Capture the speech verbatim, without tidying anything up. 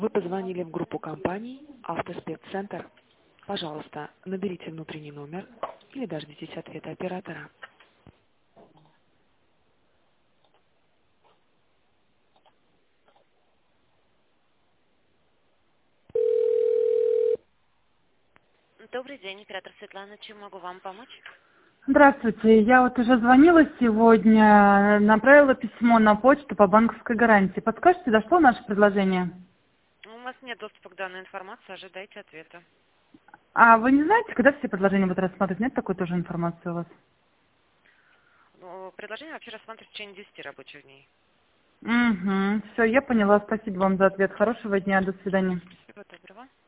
Вы позвонили в группу компаний «Автоспеццентр». Пожалуйста, наберите внутренний номер или дождитесь ответа оператора. Добрый день, оператор Светлана. Чем могу вам помочь? Здравствуйте. Я вот уже звонила сегодня, направила письмо на почту по банковской гарантии. Подскажите, дошло наше предложение? У вас нет доступа к данной информации, ожидайте ответа. А вы не знаете, когда все предложения будут рассматривать? Нет такой тоже информации у вас? Ну, предложение вообще рассматривать в течение десяти рабочих дней. Угу. Все, я поняла. Спасибо вам за ответ. Хорошего дня. До свидания. Всего доброго.